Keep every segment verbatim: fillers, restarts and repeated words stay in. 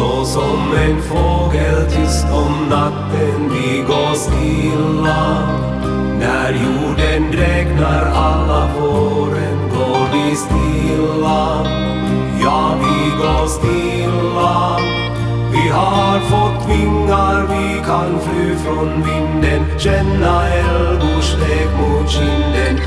Så som en fågel tyst om natten vi går stilla. När jorden dräknar alla våren går vi stilla. Ja, vi går stilla. Vi har fått vingar, vi kan fly från vinden. Känna älvors lek mot kinden.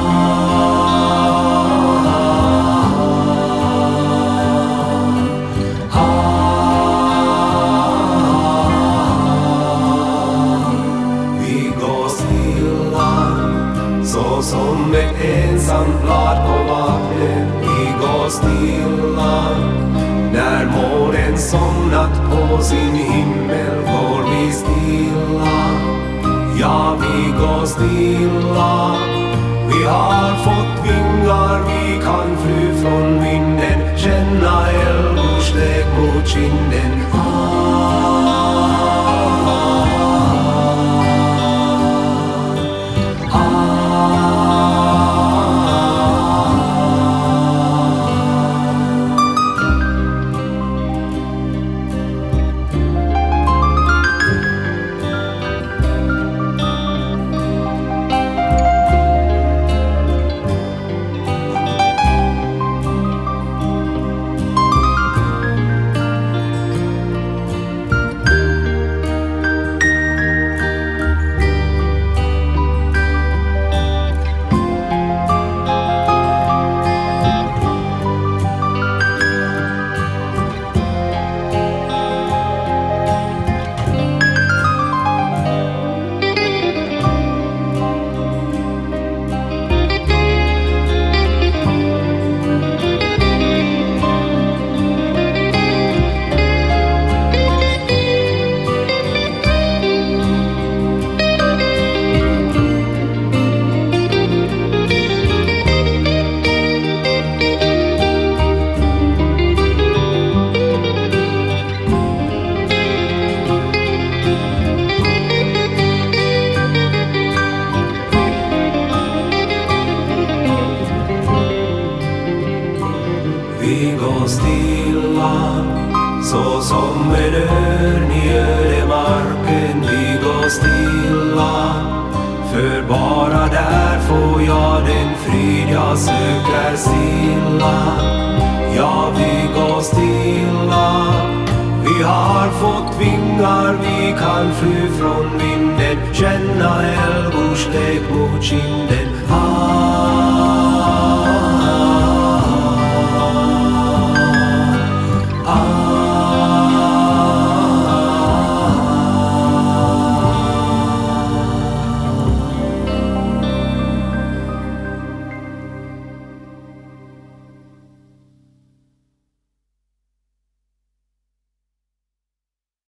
Så som ett ensamt blad på vattnet vi går stilla. När månen somnat på sin himmel går vi stilla. Ja, vi går stilla. Vi har fått vingar, vi kan fly från vinden. Känna älvors lek mot kinden. Vi går stilla, så som en örn i ödemarken. Vi går stilla, för bara där får jag den frid jag söker stilla. Ja, vi går stilla. Vi har fått vingar, vi kan fly från vinden. Känna älvors lek mot kinden.